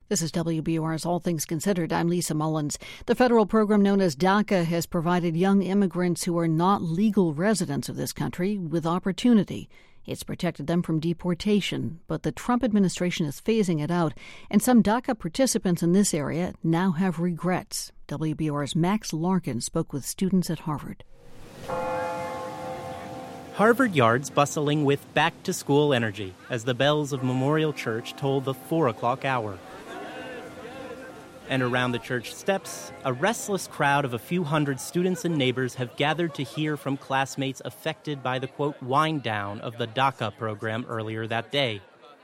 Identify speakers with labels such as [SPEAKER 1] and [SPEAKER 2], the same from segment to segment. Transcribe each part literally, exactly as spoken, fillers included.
[SPEAKER 1] This is W B U R's All Things Considered. I'm Lisa Mullins. The federal program known as DACA has provided young immigrants who are not legal residents of this country with opportunity. It's protected them from deportation, but the Trump administration is phasing it out, and some DACA participants in this area now have regrets. W B U R's Max Larkin spoke with students at Harvard.
[SPEAKER 2] Harvard Yard's bustling with back-to-school energy as the bells of Memorial Church toll the four o'clock hour. And around the church steps, a restless crowd of a few hundred students and neighbors have gathered to hear from classmates affected by the, quote, wind down of the DACA program earlier that day.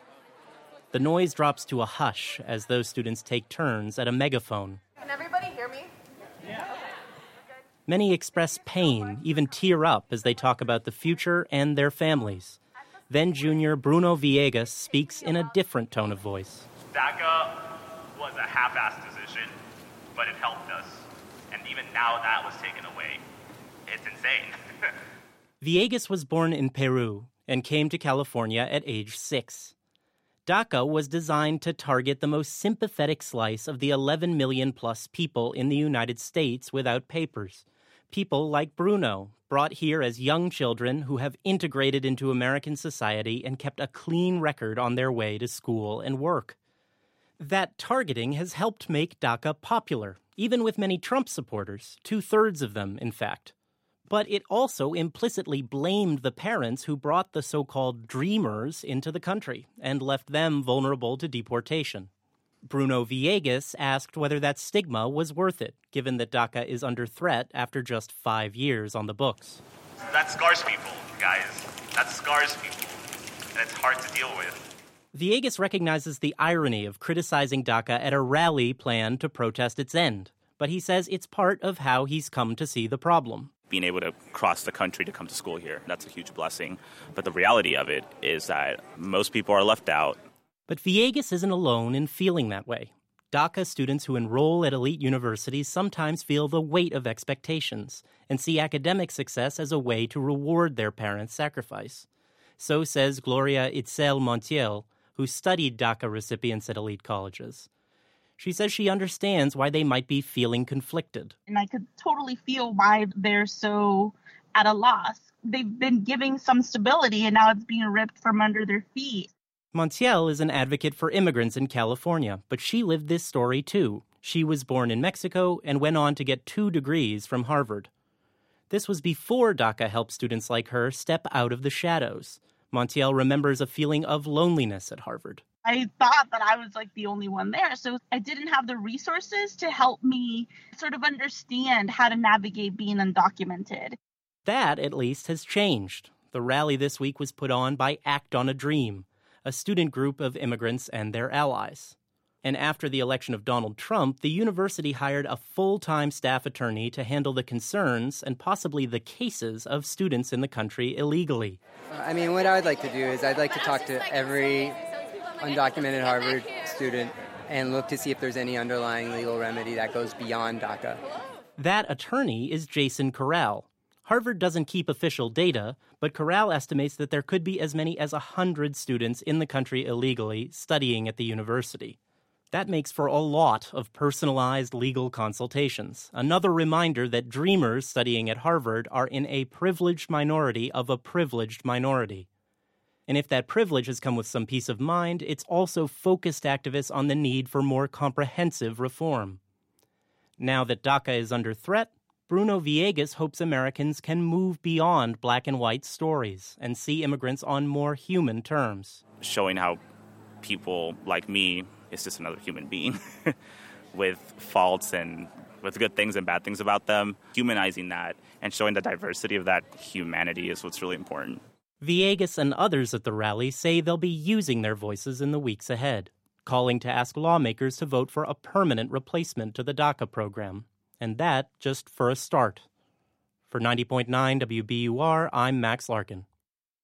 [SPEAKER 2] The noise drops to a hush as those students take turns at a megaphone.
[SPEAKER 3] Can everybody hear me?
[SPEAKER 2] Yeah. Many express pain, even tear up as they talk about the future and their families. Then junior Bruno Villegas speaks in a different tone of voice.
[SPEAKER 4] DACA was a half-assed decision, but it helped us. And even now that was taken away. It's insane.
[SPEAKER 2] Villegas was born in Peru and came to California at age six. DACA was designed to target the most sympathetic slice of the eleven million plus people in the United States without papers. People like Bruno, brought here as young children who have integrated into American society and kept a clean record on their way to school and work. That targeting has helped make DACA popular, even with many Trump supporters, two-thirds of them, in fact. But it also implicitly blamed the parents who brought the so-called dreamers into the country and left them vulnerable to deportation. Bruno Villegas asked whether that stigma was worth it, given that DACA is under threat after just five years on the books.
[SPEAKER 4] That scars people, guys. That scars people. And it's hard to deal with.
[SPEAKER 2] Villegas recognizes the irony of criticizing DACA at a rally planned to protest its end, but he says it's part of how he's come to see the problem.
[SPEAKER 5] Being able to cross the country to come to school here, that's a huge blessing. But the reality of it is that most people are left out.
[SPEAKER 2] But Villegas isn't alone in feeling that way. DACA students who enroll at elite universities sometimes feel the weight of expectations and see academic success as a way to reward their parents' sacrifice. So says Gloria Itzel Montiel, who studied DACA recipients at elite colleges. She says she understands why they might be feeling conflicted.
[SPEAKER 6] And I could totally feel why they're so at a loss. They've been giving some stability, and now it's being ripped from under their feet.
[SPEAKER 2] Montiel is an advocate for immigrants in California, but she lived this story too. She was born in Mexico and went on to get two degrees from Harvard. This was before DACA helped students like her step out of the shadows. Montiel remembers a feeling of loneliness at Harvard.
[SPEAKER 6] I thought that I was like the only one there, so I didn't have the resources to help me sort of understand how to navigate being undocumented.
[SPEAKER 2] That, at least, has changed. The rally this week was put on by Act on a Dream, a student group of immigrants and their allies. And after the election of Donald Trump, the university hired a full-time staff attorney to handle the concerns and possibly the cases of students in the country illegally.
[SPEAKER 7] I mean, what I would like to do is I'd like to talk to every undocumented Harvard student and look to see if there's any underlying legal remedy that goes beyond DACA.
[SPEAKER 2] That attorney is Jason Corral. Harvard doesn't keep official data, but Corral estimates that there could be as many as one hundred students in the country illegally studying at the university. That makes for a lot of personalized legal consultations. Another reminder that dreamers studying at Harvard are in a privileged minority of a privileged minority. And if that privilege has come with some peace of mind, it's also focused activists on the need for more comprehensive reform. Now that DACA is under threat, Bruno Villegas hopes Americans can move beyond black and white stories and see immigrants on more human terms.
[SPEAKER 5] Showing how people like me is just another human being with faults and with good things and bad things about them. Humanizing that and showing the diversity of that humanity is what's really important.
[SPEAKER 2] Villegas and others at the rally say they'll be using their voices in the weeks ahead, calling to ask lawmakers to vote for a permanent replacement to the DACA program. And that just for a start. For ninety point nine W B U R, I'm Max Larkin.